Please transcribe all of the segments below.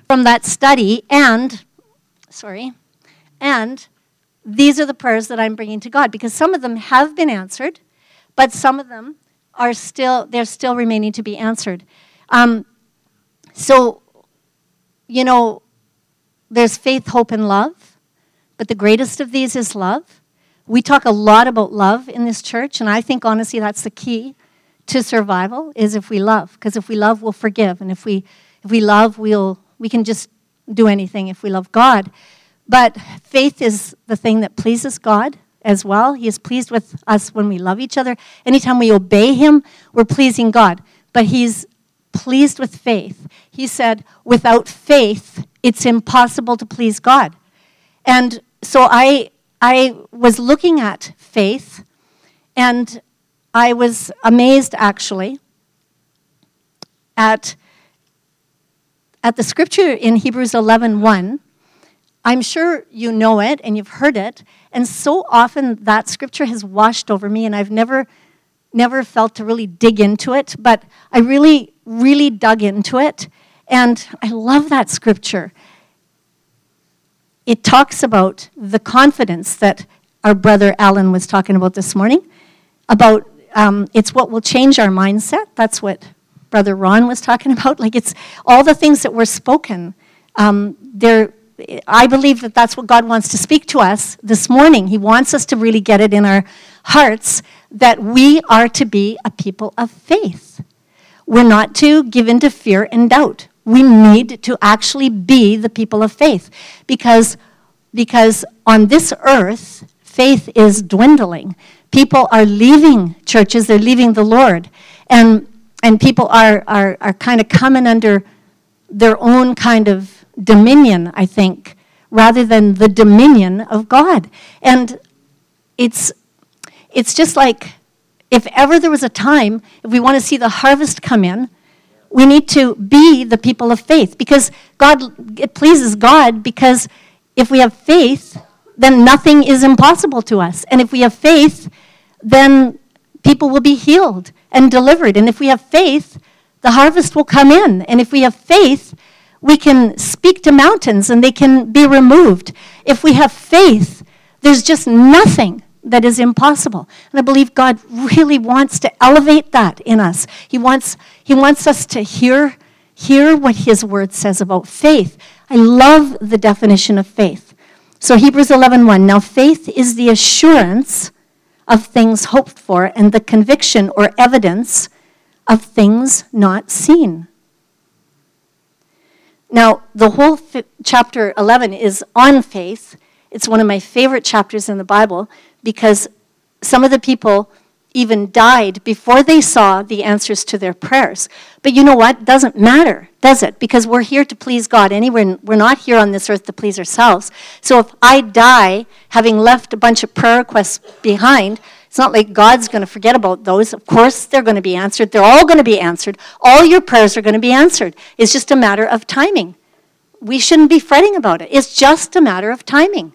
from that study, and these are the prayers that I'm bringing to God, because some of them have been answered, but some of them are still remaining to be answered. So, there's faith, hope, and love, but the greatest of these is love. We talk a lot about love in this church, and I think, honestly, that's the key to survival, is if we love. Because if we love, we'll forgive. And if we love, we can just do anything if we love God. But faith is the thing that pleases God as well. He is pleased with us when we love each other. Anytime we obey him, we're pleasing God. But he's pleased with faith. He said, without faith, it's impossible to please God. And so I was looking at faith, and I was amazed, actually, at the scripture in Hebrews 11:1. I'm sure you know it and you've heard it, and so often that scripture has washed over me, and I've never felt to really dig into it, but I really, really dug into it, and I love that scripture. It talks about the confidence that our brother Alan was talking about this morning, about it's what will change our mindset. That's what Brother Ron was talking about. Like, it's all the things that were spoken. I believe that that's what God wants to speak to us this morning. He wants us to really get it in our hearts that we are to be a people of faith. We're not to give in to fear and doubt. We need to actually be the people of faith, because on this earth, faith is dwindling. People are leaving churches, they're leaving the Lord, and people are kind of coming under their own kind of dominion, I think, rather than the dominion of God. And it's just like, if ever there was a time, if we want to see the harvest come in, we need to be the people of faith, because it pleases God, because if we have faith, then nothing is impossible to us. And if we have faith, then people will be healed and delivered. And if we have faith, the harvest will come in. And if we have faith, we can speak to mountains and they can be removed. If we have faith, there's just nothing that is impossible. And I believe God really wants to elevate that in us. He wants us to hear what his word says about faith. I love the definition of faith. So Hebrews 11:1, now faith is the assurance of things hoped for and the conviction or evidence of things not seen. Now, the whole chapter 11 is on faith. It's one of my favorite chapters in the Bible, because some of the people even died before they saw the answers to their prayers. But you know what? It doesn't matter, does it? Because we're here to please God anyway. We're not here on this earth to please ourselves. So if I die having left a bunch of prayer requests behind, it's not like God's going to forget about those. Of course they're going to be answered. They're all going to be answered. All your prayers are going to be answered. It's just a matter of timing. We shouldn't be fretting about it. It's just a matter of timing.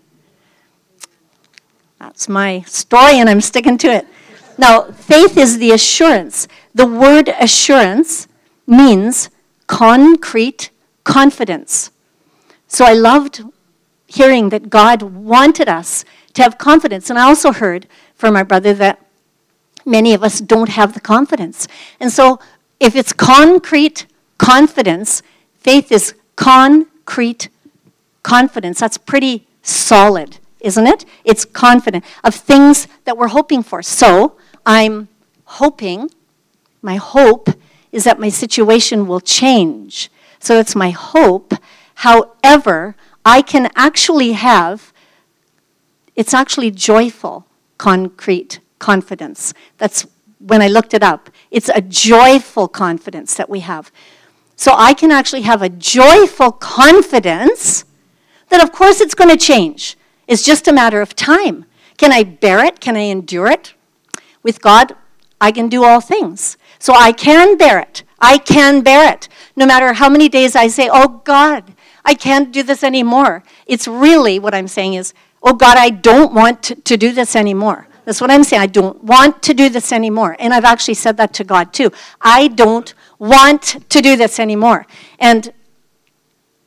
That's my story, and I'm sticking to it. Now, faith is the assurance. The word assurance means concrete confidence. So I loved hearing that God wanted us to have confidence. And I also heard from my brother that many of us don't have the confidence. And so if it's concrete confidence, faith is concrete confidence. That's pretty solid, isn't it? It's confident of things that we're hoping for. So I'm hoping, my hope is that my situation will change. So it's my hope. However, I can actually have, it's actually joyful, concrete confidence. That's when I looked it up. It's a joyful confidence that we have. So I can actually have a joyful confidence that, of course, it's going to change. It's just a matter of time. Can I bear it? Can I endure it? With God, I can do all things. So I can bear it. I can bear it. No matter how many days I say, oh God, I can't do this anymore. It's really what I'm saying is, oh God, I don't want to do this anymore. That's what I'm saying. I don't want to do this anymore. And I've actually said that to God too. I don't want to do this anymore. And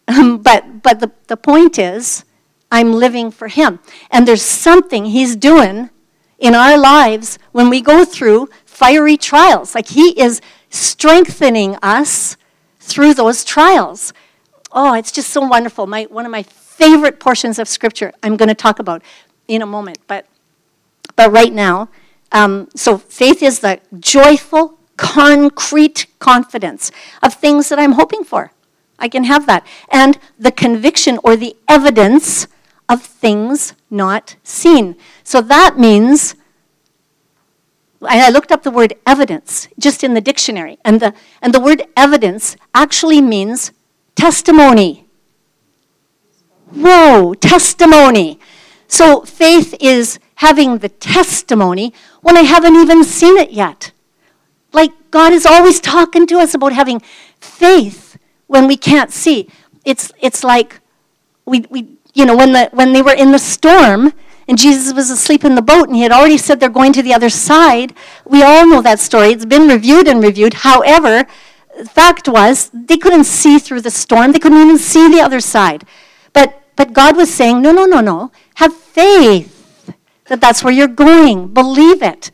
but the point is, I'm living for him. And there's something he's doing in our lives when we go through fiery trials. Like he is strengthening us through those trials. Oh, it's just so wonderful. One of my favorite portions of Scripture I'm going to talk about in a moment. But right now, so faith is the joyful, concrete confidence of things that I'm hoping for. I can have that. And the conviction or the evidence of things not seen. So that means, I looked up the word evidence just in the dictionary, and the word evidence actually means testimony. Whoa, testimony. So faith is having the testimony when I haven't even seen it yet. Like God is always talking to us about having faith when we can't see. It's like we when they were in the storm and Jesus was asleep in the boat and he had already said they're going to the other side. We all know that story. It's been reviewed and reviewed. However, the fact was they couldn't see through the storm. They couldn't even see the other side. But God was saying, no. Have faith that that's where you're going. Believe it.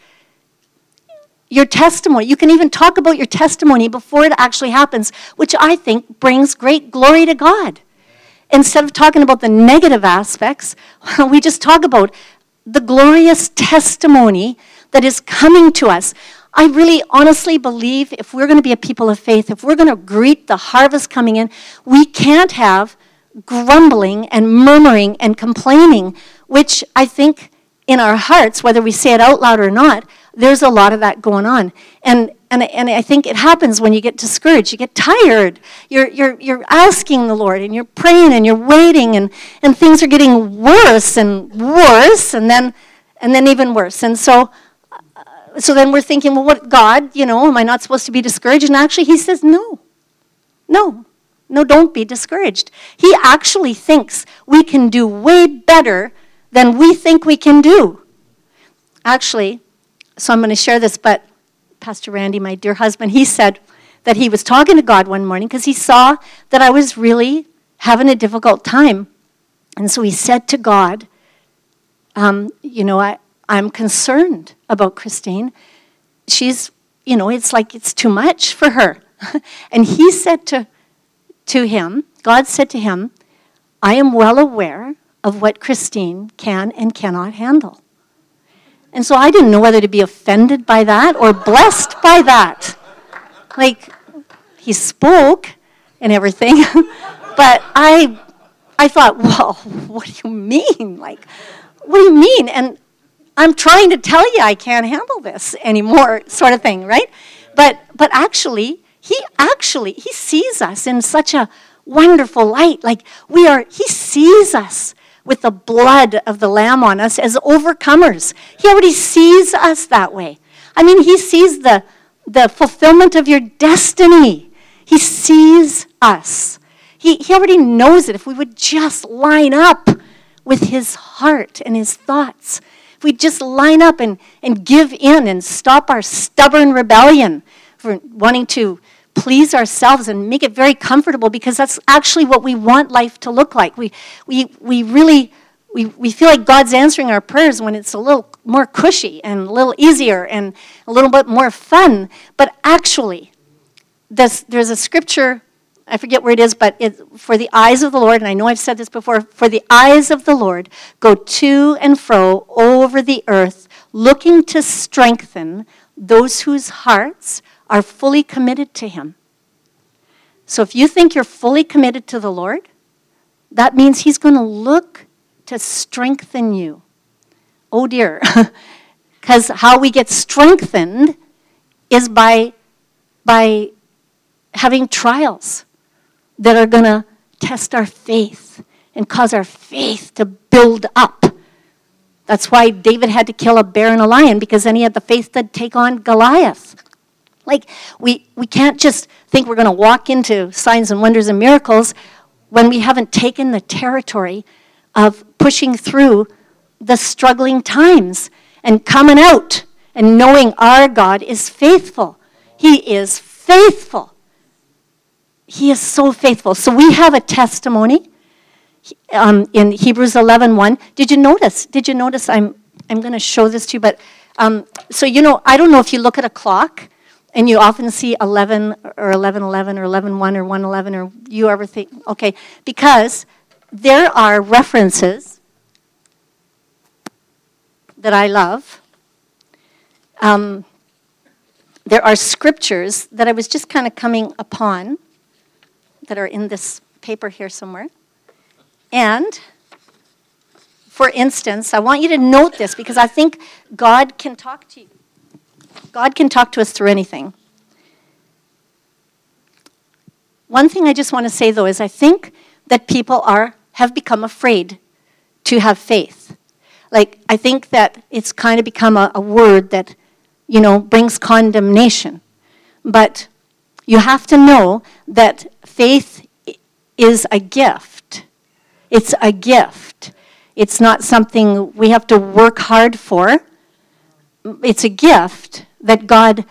Your testimony. You can even talk about your testimony before it actually happens, which I think brings great glory to God. Instead of talking about the negative aspects, we just talk about the glorious testimony that is coming to us. I really honestly believe if we're going to be a people of faith, if we're going to greet the harvest coming in, we can't have grumbling and murmuring and complaining, which I think in our hearts, whether we say it out loud or not, there's a lot of that going on. And I think it happens when you get discouraged. You get tired. You're asking the Lord, and you're praying, and you're waiting, and things are getting worse and worse, and then even worse. And so then we're thinking, well, what, God, am I not supposed to be discouraged? And actually, he says, no, don't be discouraged. He actually thinks we can do way better than we think we can do. Actually, so I'm going to share this, but Pastor Randy, my dear husband, he said that he was talking to God one morning because he saw that I was really having a difficult time. And so he said to God, I'm concerned about Christine. She's, it's like it's too much for her. And he said to him, God said to him, I am well aware of what Christine can and cannot handle. And so I didn't know whether to be offended by that or blessed by that. Like, he spoke and everything, but I thought, well, what do you mean? Like, what do you mean? And I'm trying to tell you I can't handle this anymore, sort of thing, right? But actually, he sees us in such a wonderful light. Like, he sees us with the blood of the Lamb on us as overcomers. He already sees us that way. I mean, he sees the fulfillment of your destiny. He sees us. He already knows it. If we would just line up with his heart and his thoughts, if we just line up and give in and stop our stubborn rebellion for wanting to please ourselves and make it very comfortable, because that's actually what we want life to look like. We really feel like God's answering our prayers when it's a little more cushy and a little easier and a little bit more fun. But actually, there's a scripture, I forget where it is, but for the eyes of the Lord, and I know I've said this before, for the eyes of the Lord go to and fro over the earth, looking to strengthen those whose hearts are fully committed to him. So if you think you're fully committed to the Lord, that means he's going to look to strengthen you. Oh dear. Because how we get strengthened is by having trials that are going to test our faith and cause our faith to build up. That's why David had to kill a bear and a lion, because then he had the faith to take on Goliath. Like, we can't just think we're going to walk into signs and wonders and miracles when we haven't taken the territory of pushing through the struggling times and coming out and knowing our God is faithful. He is faithful. He is so faithful. So we have a testimony in Hebrews 11:1. Did you notice? I'm going to show this to you, but so I don't know if you look at a clock and you often see 11 or 11:11 or 11:1 or 1:11 or you ever think, okay, because there are references that I love. There are scriptures that I was just kind of coming upon that are in this paper here somewhere. And, for instance, I want you to note this because I think God can talk to you. God can talk to us through anything. One thing I just want to say, though, is I think that people have become afraid to have faith. Like, I think that it's kind of become a word that, brings condemnation. But you have to know that faith is a gift. It's a gift. It's not something we have to work hard for. It's a gift that God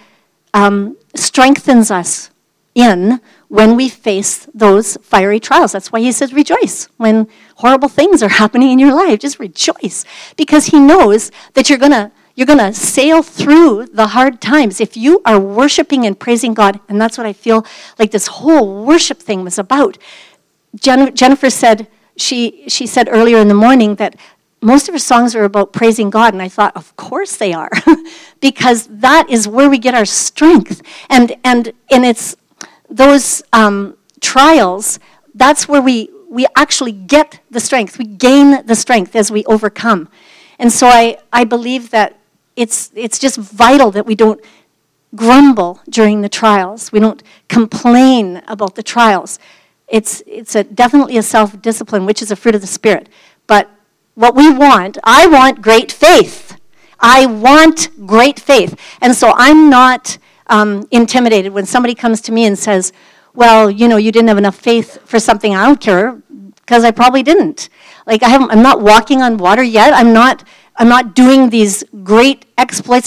strengthens us in when we face those fiery trials. That's why he says rejoice. When horrible things are happening in your life, just rejoice. Because he knows that you're going to sail through the hard times. If you are worshiping and praising God, and that's what I feel like this whole worship thing was about. Jennifer said, she said earlier in the morning that most of her songs are about praising God, and I thought, of course they are, because that is where we get our strength. And it's those trials, that's where we actually get the strength. We gain the strength as we overcome. And so I believe that it's just vital that we don't grumble during the trials. We don't complain about the trials. It's definitely a self-discipline, which is a fruit of the Spirit. But what I want great faith. I want great faith. And so I'm not intimidated when somebody comes to me and says, well, you didn't have enough faith for something. I don't care, because I probably didn't. Like, I'm not walking on water yet. I'm not doing these great exploits.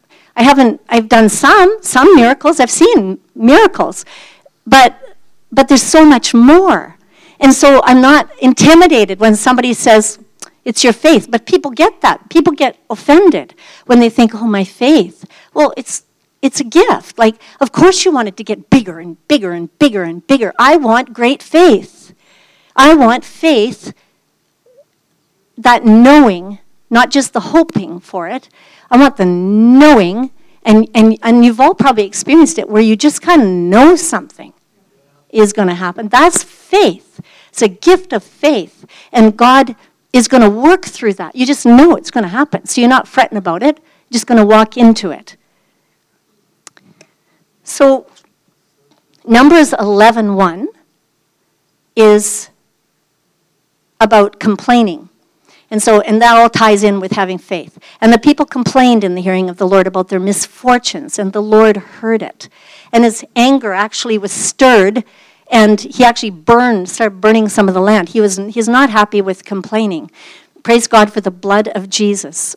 I've done some miracles. I've seen miracles. But there's so much more. And so I'm not intimidated when somebody says, it's your faith. But people get that. People get offended when they think, oh, my faith. Well, it's a gift. Like, of course you want it to get bigger and bigger and bigger and bigger. I want great faith. I want faith, that knowing, not just the hoping for it. I want the knowing, and you've all probably experienced it, where you just kind of know something is going to happen. That's faith. It's a gift of faith. And God is going to work through that. You just know it's going to happen. So you're not fretting about it. You're just going to walk into it. So Numbers 11:1 is about complaining. And that all ties in with having faith. And the people complained in the hearing of the Lord about their misfortunes, and the Lord heard it. And his anger actually was stirred, and he actually started burning some of the land. He's not happy with complaining. Praise God for the blood of Jesus.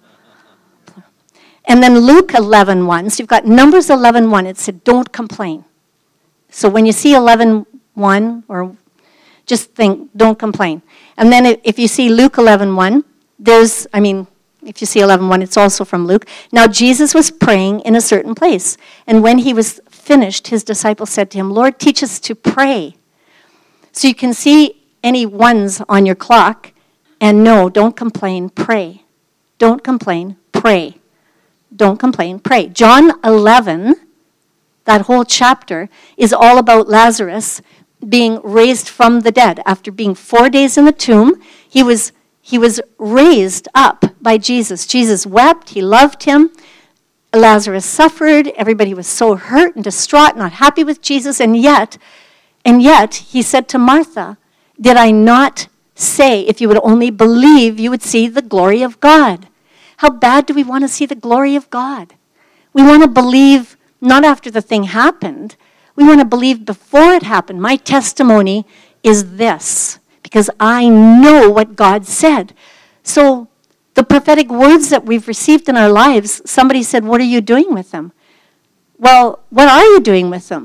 And then Luke 11:1. So you've got Numbers 11:1. It said, don't complain. So when you see 11:1, or just think, don't complain. And then if you see Luke 11:1, if you see 11:1, it's also from Luke. Now Jesus was praying in a certain place. And when he was finished, his disciples said to him, Lord, teach us to pray. So you can see any ones on your clock, and no, don't complain, pray. Don't complain, pray. Don't complain, pray. John 11, that whole chapter, is all about Lazarus being raised from the dead. After being 4 days in the tomb, he was raised up by Jesus. Jesus wept, he loved him. Lazarus suffered, everybody was so hurt and distraught, not happy with Jesus, and yet he said to Martha, did I not say, if you would only believe, you would see the glory of God? How bad do we want to see the glory of God? We want to believe not after the thing happened. We want to believe before it happened. My testimony is this, because I know what God said. So the prophetic words that we've received in our lives, somebody said, what are you doing with them? Well, what are you doing with them?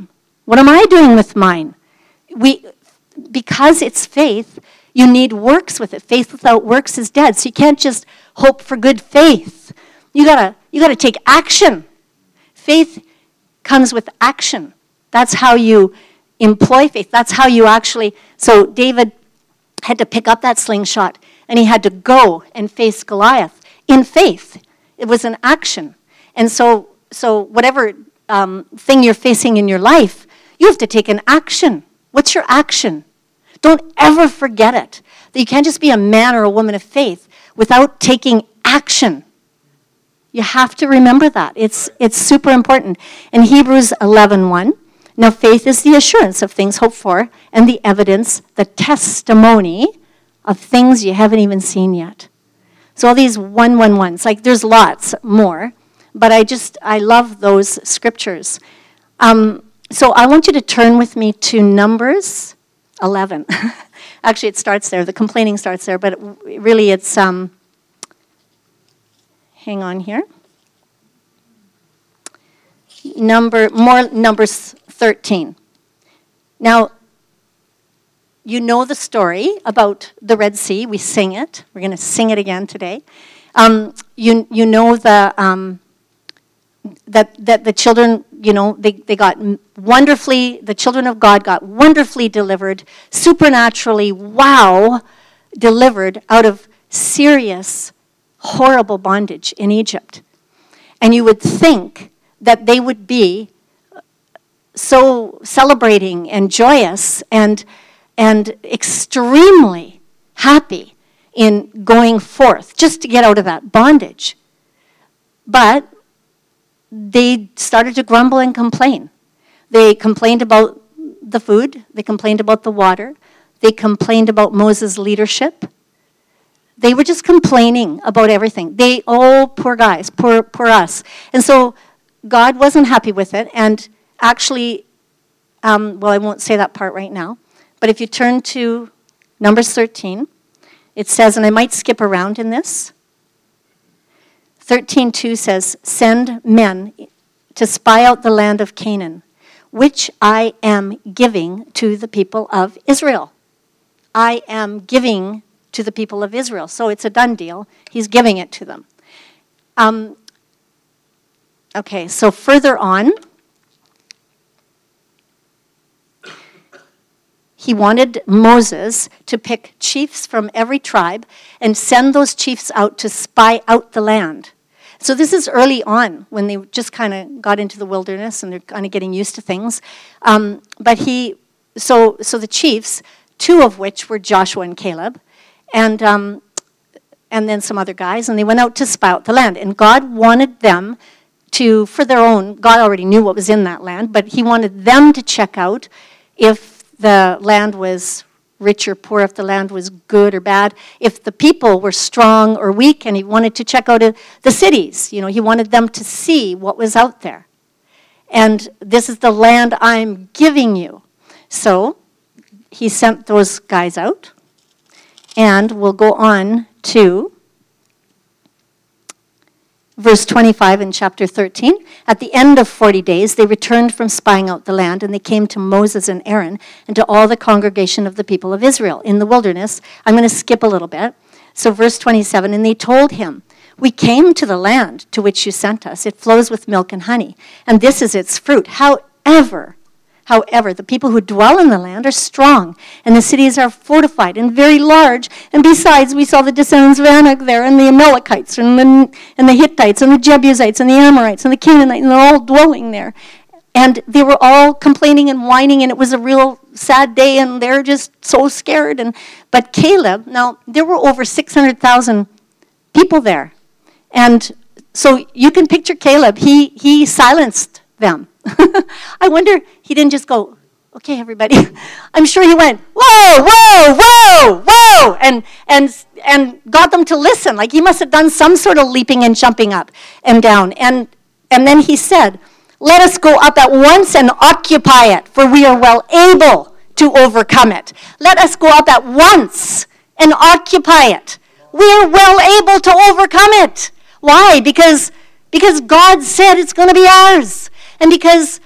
What am I doing with mine? Because it's faith, you need works with it. Faith without works is dead. So you can't just hope for good faith. You gotta take action. Faith comes with action. That's how you employ faith. That's how you actually. So David had to pick up that slingshot, and he had to go and face Goliath in faith. It was an action. And so whatever thing you're facing in your life, you have to take an action. What's your action? Don't ever forget it. That you can't just be a man or a woman of faith without taking action. You have to remember that. It's super important. In Hebrews 11:1, now faith is the assurance of things hoped for and the evidence, the testimony of things you haven't even seen yet. So all these 111s, like there's lots more, but I love those scriptures. So I want you to turn with me to Numbers 11. Actually, it starts there. The complaining starts there, but really it's, hang on here. Numbers 13. Now, you know the story about the Red Sea. We sing it. We're going to sing it again today. You know that the children, they got wonderfully, the children of God got wonderfully delivered, supernaturally, delivered out of serious, horrible bondage in Egypt. And you would think that they would be so celebrating and joyous and extremely happy in going forth just to get out of that bondage. But they started to grumble and complain. They complained about the food. They complained about the water. They complained about Moses' leadership. They were just complaining about everything. Poor guys, poor us. And so God wasn't happy with it. And actually, I won't say that part right now. But if you turn to Numbers 13, it says, and I might skip around in this. 13:2 says, send men to spy out the land of Canaan, which I am giving to the people of Israel. I am giving to the people of Israel. So it's a done deal. He's giving it to them. Okay, so further on, he wanted Moses to pick chiefs from every tribe and send those chiefs out to spy out the land. So this is early on when they just kind of got into the wilderness and they're kind of getting used to things. So the chiefs, two of which were Joshua and Caleb, and then some other guys, and they went out to spy out the land. And God wanted them to, for their own, God already knew what was in that land, but he wanted them to check out if the land was rich or poor, if the land was good or bad, if the people were strong or weak, and he wanted to check out the cities. He wanted them to see what was out there. And this is the land I'm giving you. So he sent those guys out, and we'll go on to verse 25 in chapter 13. At the end of 40 days, they returned from spying out the land, and they came to Moses and Aaron and to all the congregation of the people of Israel in the wilderness. I'm going to skip a little bit. So verse 27, and they told him, we came to the land to which you sent us. It flows with milk and honey, and this is its fruit. However, the people who dwell in the land are strong, and the cities are fortified and very large. And besides, we saw the descendants of Anak there, and the Amalekites, and the Hittites, and the Jebusites, and the Amorites, and the Canaanites, and they're all dwelling there. And they were all complaining and whining, and it was a real sad day, and they're just so scared. But Caleb, now, there were over 600,000 people there. And so you can picture Caleb. He silenced them. I wonder he didn't just go, okay, everybody. I'm sure he went, whoa, whoa, whoa, whoa, and got them to listen. Like he must have done some sort of leaping and jumping up and down. And then he said, let us go up at once and occupy it, for we are well able to overcome it. Let us go up at once and occupy it. We are well able to overcome it. Why? Because God said it's going to be ours. And because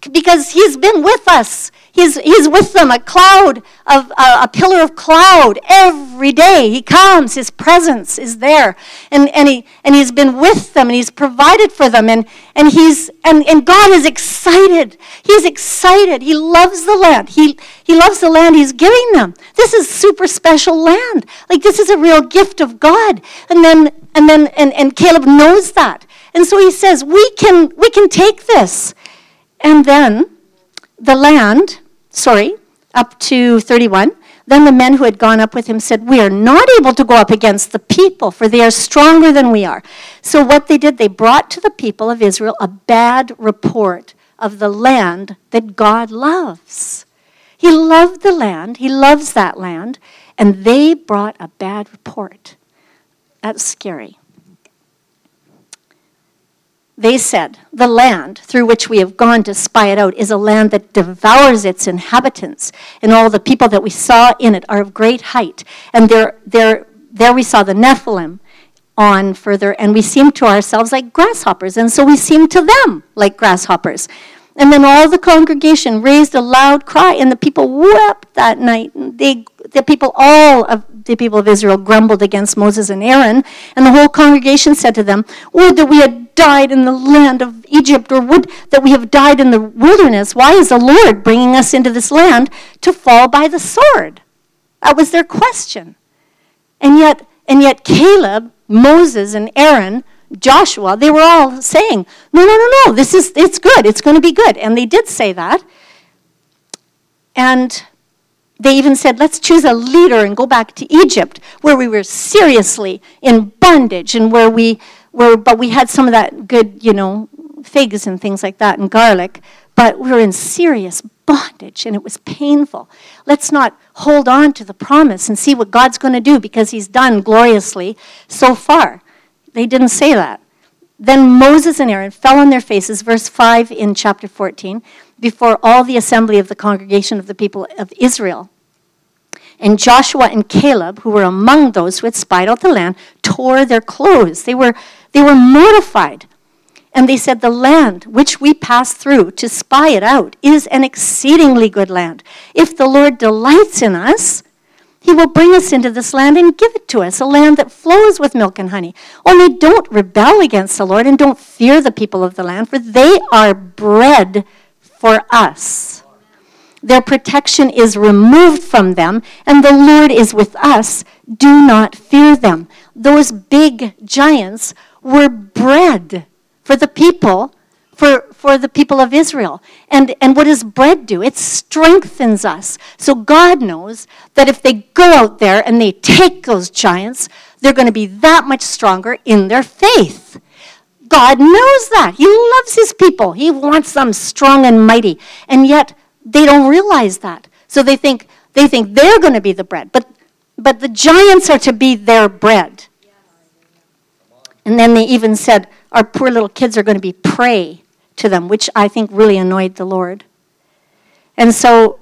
because he's been with us. He's with them, a pillar of cloud every day. He comes, his presence is there. And he's been with them, and he's provided for them, and God is excited. He's excited. He loves the land. He loves the land he's giving them. This is super special land. Like, this is a real gift of God. And Caleb knows that. And so he says, we can take this. And then the land, up to 31, then the men who had gone up with him said, we are not able to go up against the people, for they are stronger than we are. So what they did, they brought to the people of Israel a bad report of the land that God loves. He loved the land. He loves that land. And they brought a bad report. That's scary. They said, the land through which we have gone to spy it out is a land that devours its inhabitants, and all the people that we saw in it are of great height. And there we saw the Nephilim on further, and we seemed to ourselves like grasshoppers, and so we seemed to them like grasshoppers. And then all the congregation raised a loud cry, and the people wept that night. All of the people of Israel grumbled against Moses and Aaron, and the whole congregation said to them, would that we had died in the land of Egypt, or would that we have died in the wilderness. Why is the Lord bringing us into this land to fall by the sword? That was their question. And yet Caleb, Moses, and Aaron, Joshua, they were all saying, no, it's good, it's going to be good. And they did say that. And they even said, let's choose a leader and go back to Egypt, where we were seriously in bondage, and but we had some of that good, figs and things like that, and garlic, but we were in serious bondage, and it was painful. Let's not hold on to the promise and see what God's going to do, because he's done gloriously so far. They didn't say that. Then Moses and Aaron fell on their faces, verse 5 in chapter 14, before all the assembly of the congregation of the people of Israel. And Joshua and Caleb, who were among those who had spied out the land, tore their clothes. They were mortified. And they said, the land which we passed through to spy it out is an exceedingly good land. If the Lord delights in us, he will bring us into this land and give it to us, a land that flows with milk and honey. Only don't rebel against the Lord, and don't fear the people of the land, for they are bread for us. Their protection is removed from them, and the Lord is with us. Do not fear them. Those big giants were bread for the people, for the people of Israel. And what does bread do? It strengthens us. So God knows that if they go out there and they take those giants, they're going to be that much stronger in their faith. God knows that. He loves his people. He wants them strong and mighty. And yet they don't realize that. So they think they're going to be the bread. But the giants are to be their bread. And then they even said, our poor little kids are going to be prey to them, which I think really annoyed the Lord. And so,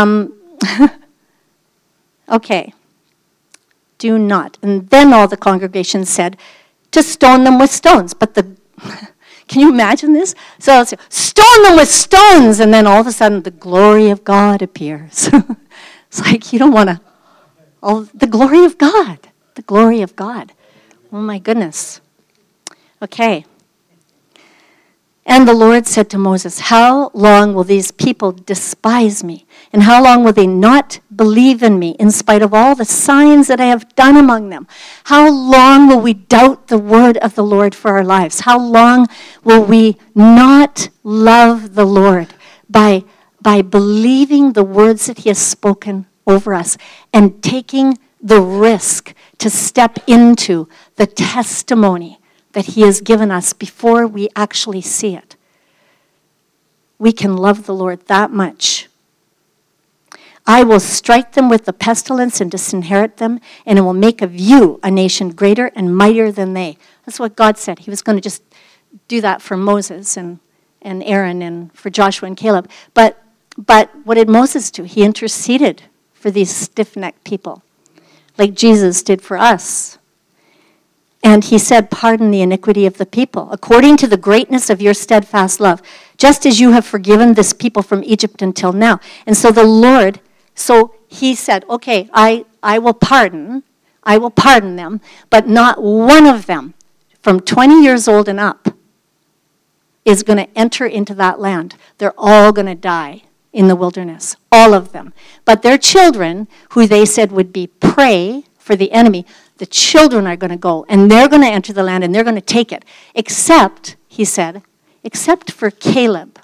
okay, do not. And then all the congregation said, to stone them with stones. But can you imagine this? So let's say, stone them with stones, and then all of a sudden the glory of God appears. It's like you don't want to. Oh, the glory of God. The glory of God. Oh my goodness. Okay. And the Lord said to Moses, how long will these people despise me? And how long will they not believe in me in spite of all the signs that I have done among them? How long will we doubt the word of the Lord for our lives? How long will we not love the Lord by believing the words that he has spoken over us and taking the risk to step into the testimony that he has given us before we actually see it? We can love the Lord that much. I will strike them with the pestilence and disinherit them, and it will make of you a nation greater and mightier than they. That's what God said. He was going to just do that for Moses and Aaron and for Joshua and Caleb. But what did Moses do? He interceded for these stiff-necked people, like Jesus did for us. And he said, pardon the iniquity of the people. According to the greatness of your steadfast love, just as you have forgiven this people from Egypt until now. And so the Lord, so he said, okay, I will pardon them, but not one of them from 20 years old and up is going to enter into that land. They're all going to die in the wilderness, all of them. But their children, who they said would be prey for the enemy, the children are going to go, and they're going to enter the land, and they're going to take it. Except, he said, except for Caleb.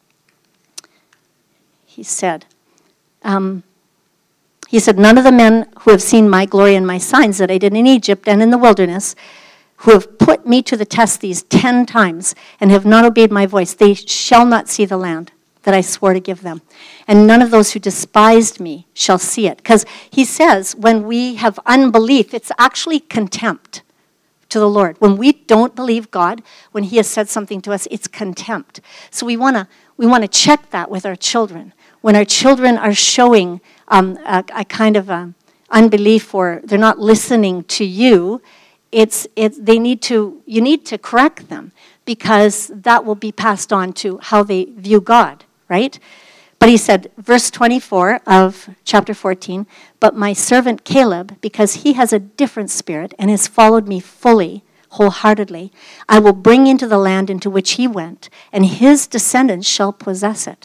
He said, none of the men who have seen my glory and my signs that I did in Egypt and in the wilderness, who have put me to the test these 10 times and have not obeyed my voice, they shall not see the land that I swore to give them. And none of those who despised me shall see it. Because he says when we have unbelief, it's actually contempt to the Lord. When we don't believe God, when he has said something to us, it's contempt. So we want to check that with our children. When our children are showing a kind of unbelief, or they're not listening to you, you need to correct them, because that will be passed on to how they view God, right? But he said, verse 24 of chapter 14, but my servant Caleb, because he has a different spirit and has followed me fully, wholeheartedly, I will bring into the land into which he went, and his descendants shall possess it.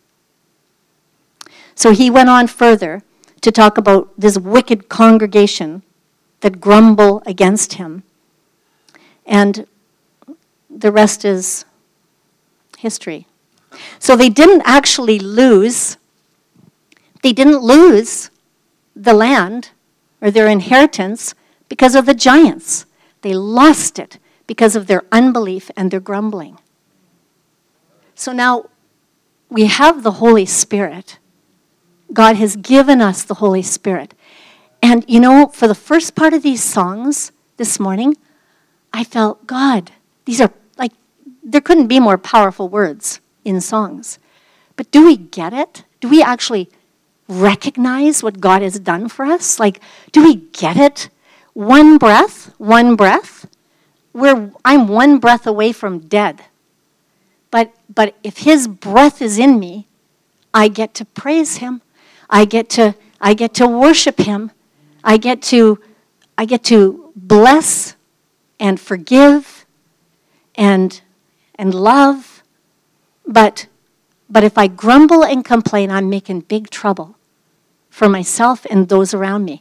So he went on further to talk about this wicked congregation that grumble against him. And the rest is history. So they didn't actually lose. They didn't lose the land or their inheritance because of the giants. They lost it because of their unbelief and their grumbling. So now we have the Holy Spirit. God has given us the Holy Spirit. And, for the first part of these songs this morning, I felt, God, these are there couldn't be more powerful words in songs. But do we get it? Do we actually recognize what God has done for us? Do we get it? One breath, I'm one breath away from dead. But if his breath is in me, I get to praise him. I get to worship him. I get to bless and forgive and love. But if I grumble and complain, I'm making big trouble for myself and those around me.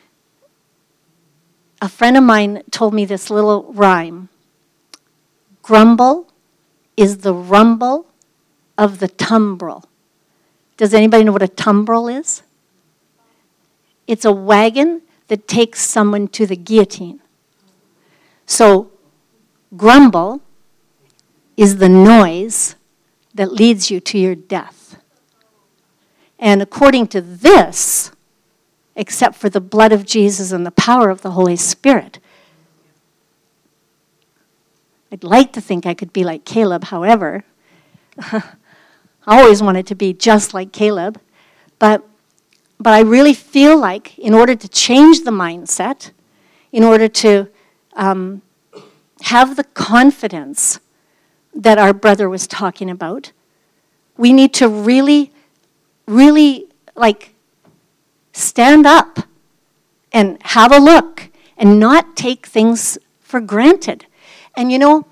A friend of mine told me this little rhyme. Grumble is the rumble of the tumbrel. Does anybody know what a tumbrel is? It's a wagon that takes someone to the guillotine. So, grumble is the noise that leads you to your death. And according to this, except for the blood of Jesus and the power of the Holy Spirit, I'd like to think I could be like Caleb. However, I always wanted to be just like Caleb. But I really feel like in order to change the mindset, in order to have the confidence that our brother was talking about, we need to really, really stand up and have a look and not take things for granted. And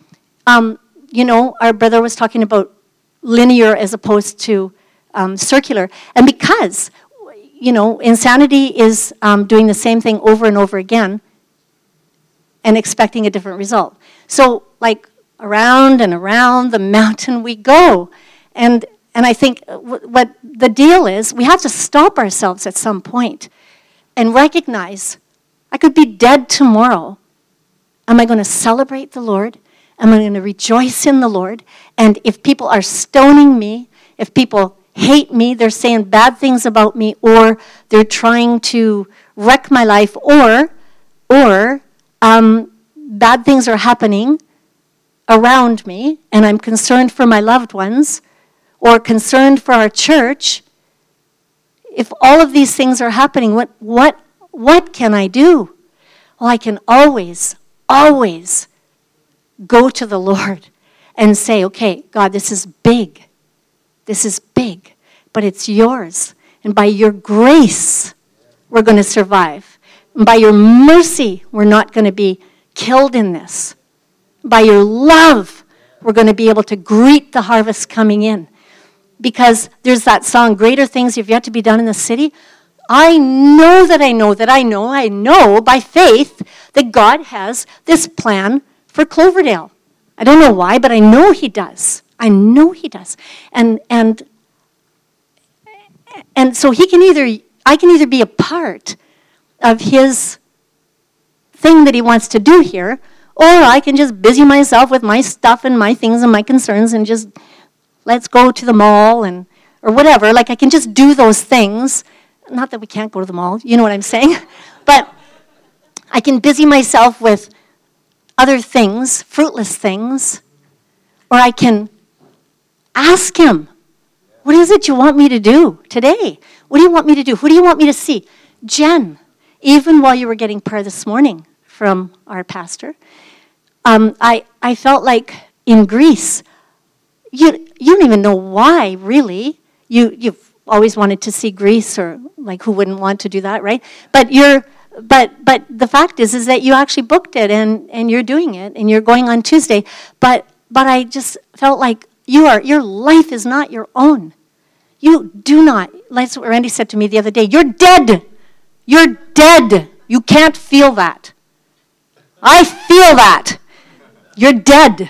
our brother was talking about linear as opposed to circular. And because, insanity is doing the same thing over and over again and expecting a different result. So, around and around the mountain we go. And I think what the deal is, we have to stop ourselves at some point and recognize, I could be dead tomorrow. Am I going to celebrate the Lord? Am I going to rejoice in the Lord? And if people are stoning me, if people hate me, they're saying bad things about me, or they're trying to wreck my life, or bad things are happening around me, and I'm concerned for my loved ones, or concerned for our church, if all of these things are happening, what can I do? Well, I can always go to the Lord and say, okay, God, this is big. This is big, but it's yours. And by your grace, we're going to survive. And by your mercy, we're not going to be killed in this. By your love, we're going to be able to greet the harvest coming in. Because there's that song, greater things have yet to be done in the city. I know by faith that God has this plan for Cloverdale. I don't know why, but I know he does. I know he does. And so I can either be a part of his thing that he wants to do here, or I can just busy myself with my stuff and my things and my concerns and just let's go to the mall or whatever. Like I can just do those things. Not that we can't go to the mall, you know what I'm saying? But I can busy myself with other things, fruitless things, or I can ask him, what is it you want me to do today? What do you want me to do? Who do you want me to see? Jen, even while you were getting prayer this morning from our pastor, I felt like in Greece, you don't even know why, really. You've always wanted to see Greece, or like who wouldn't want to do that, right? But the fact is that you actually booked it and you're doing it and you're going on Tuesday. But I just felt like your life is not your own. You do not, like what Randy said to me the other day, you're dead. You're dead. You can't feel that. I feel that. You're dead.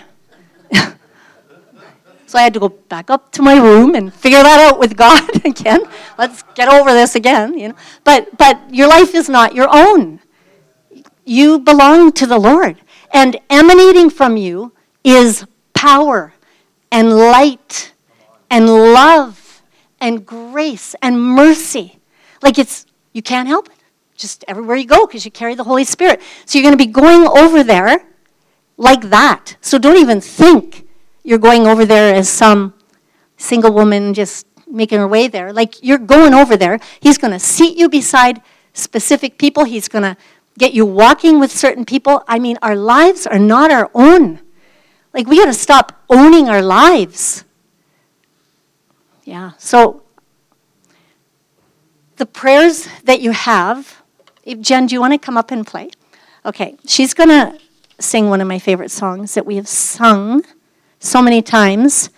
So I had to go back up to my room and figure that out with God again. Let's get over this again, you know. But your life is not your own. You belong to the Lord. And emanating from you is power and light and love and grace and mercy. Like you can't help it. Just everywhere you go because you carry the Holy Spirit. So you're going to be going over there like that. So don't even think you're going over there as some single woman just making her way there. Like, you're going over there. He's going to seat you beside specific people. He's going to get you walking with certain people. I mean, our lives are not our own. Like, we got to stop owning our lives. Yeah, so the prayers that you have, Jen, do you want to come up and play? Okay, she's going to sing one of my favorite songs that we have sung so many times.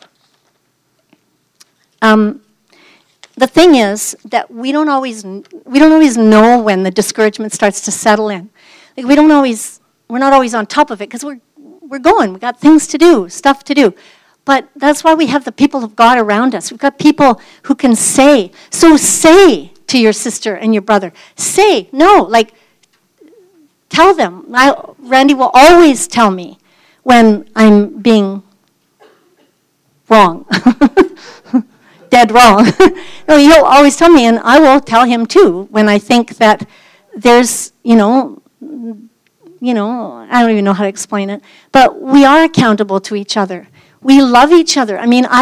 The thing is that we don't always know when the discouragement starts to settle in. Like we're not always on top of it because we're going. We got things to do, stuff to do. But that's why we have the people of God around us. We've got people who can say. So say to your sister and your brother. Say, no, like tell them. Randy will always tell me when I'm being wrong. Dead wrong. No, he'll always tell me, and I will tell him too, when I think that there's, I don't even know how to explain it, but we are accountable to each other. We love each other. I mean,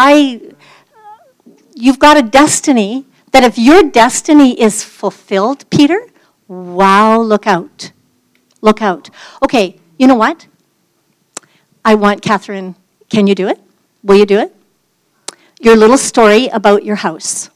you've got a destiny that if your destiny is fulfilled, Peter, wow, look out. Look out. Okay, you know what? I want Catherine, can you do it? Will you do it? Your little story about your house.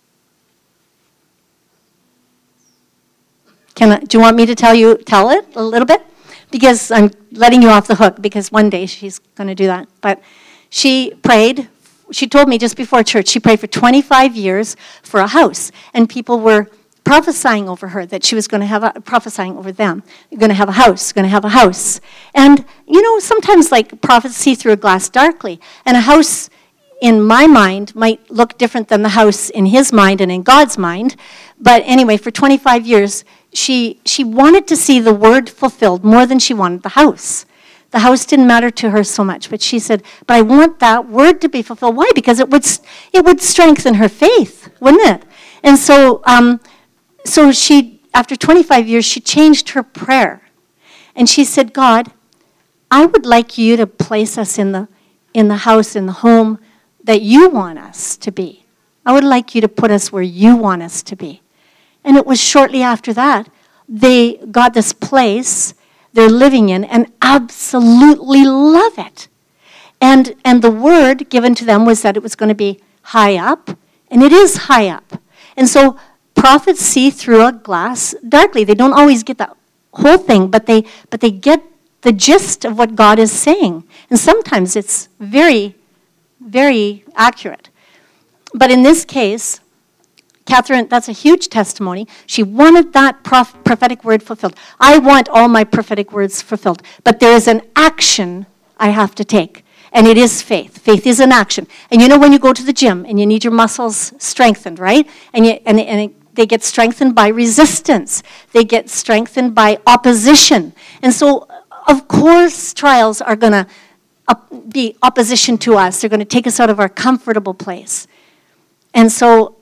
Do you want me to tell it a little bit? Because I'm letting you off the hook because one day she's going to do that. But she prayed. She told me just before church, she prayed for 25 years for a house. And people were prophesying over her that she was going to have prophesying over them. You're going to have a house, going to have a house. And, sometimes like prophets see through a glass darkly. And a house in my mind might look different than the house in his mind and in God's mind. But anyway, for 25 years, she wanted to see the word fulfilled more than she wanted the house. The house didn't matter to her so much, but she said, but I want that word to be fulfilled. Why? Because it would strengthen her faith, wouldn't it? And so she, after 25 years, she changed her prayer. And she said, God, I would like you to place us in the house, in the home that you want us to be. I would like you to put us where you want us to be. And it was shortly after that, they got this place they're living in and absolutely love it. And the word given to them was that it was going to be high up, and it is high up. And so prophets see through a glass darkly. They don't always get the whole thing, but they get the gist of what God is saying. And sometimes it's very, very accurate. But in this case, Catherine, that's a huge testimony. She wanted that prophetic word fulfilled. I want all my prophetic words fulfilled. But there is an action I have to take. And it is faith. Faith is an action. And you know when you go to the gym and you need your muscles strengthened, right? They get strengthened by resistance. They get strengthened by opposition. And so, of course, trials are going to be opposition to us. They're going to take us out of our comfortable place. And so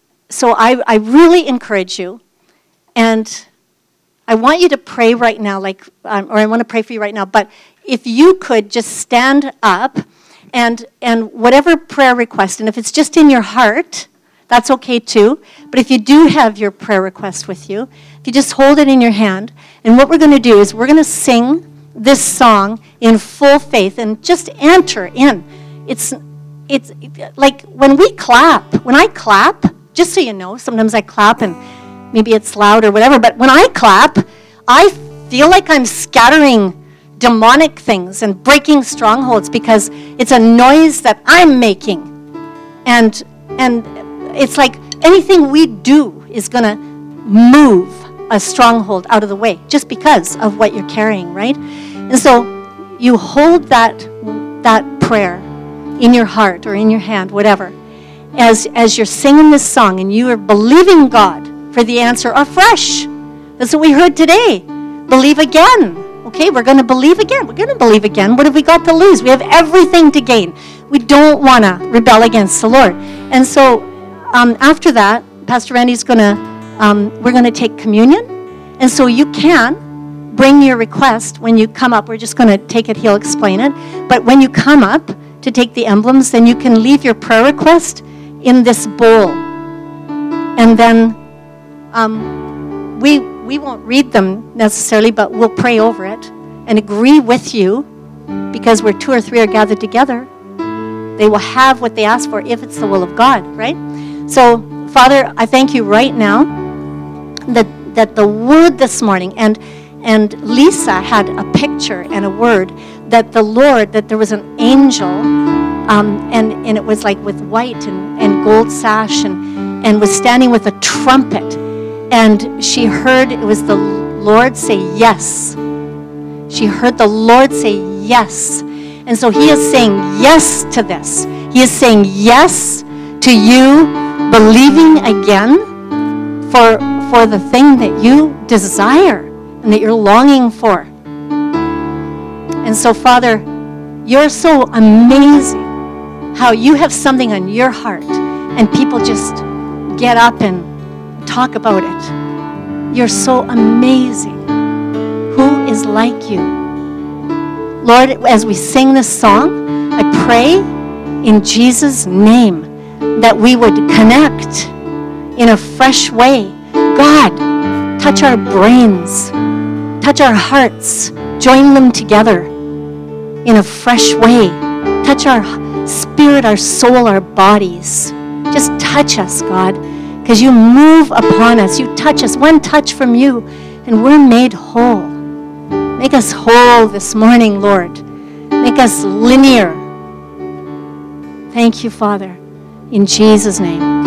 I really encourage you, and I want you to pray right now, or I want to pray for you right now, but if you could just stand up and whatever prayer request, and if it's just in your heart, that's okay too. But if you do have your prayer request with you, if you just hold it in your hand, and what we're going to do is we're going to sing this song in full faith and just enter in. It's like when we clap, when I clap, just so you know, sometimes I clap and maybe it's loud or whatever, but when I clap, I feel like I'm scattering demonic things and breaking strongholds because it's a noise that I'm making. And it's like anything we do is going to move a stronghold out of the way just because of what you're carrying, right? And so you hold that prayer in your heart or in your hand, whatever, as you're singing this song and you are believing God for the answer afresh. That's what we heard today. Believe again. Okay, we're going to believe again. We're going to believe again. What have we got to lose? We have everything to gain. We don't want to rebel against the Lord. And so after that, Pastor Randy's we're going to take communion. And so you can bring your request when you come up. We're just going to take it. He'll explain it. But when you come up to take the emblems, then you can leave your prayer request in this bowl. And then we won't read them necessarily, but we'll pray over it and agree with you, because where 2 or 3 are gathered together, they will have what they ask for if it's the will of God, right? So, Father, I thank you right now that the word this morning, and Lisa had a picture and a word that the Lord, that there was an angel, and it was like with white and gold sash and was standing with a trumpet. And she heard, it was the Lord say yes. She heard the Lord say yes. And so he is saying yes to this. He is saying yes to you believing again for the thing that you desire and that you're longing for. And so, Father, you're so amazing how you have something on your heart and people just get up and talk about it. You're so amazing. Who is like you? Lord, as we sing this song, I pray in Jesus' name that we would connect in a fresh way. God, touch our brains, touch our hearts, join them together in a fresh way. Touch our spirit, our soul, our bodies. Just touch us, God. Because you move upon us. You touch us. One touch from you, and we're made whole. Make us whole this morning, Lord. Make us linear. Thank you, Father. In Jesus' name.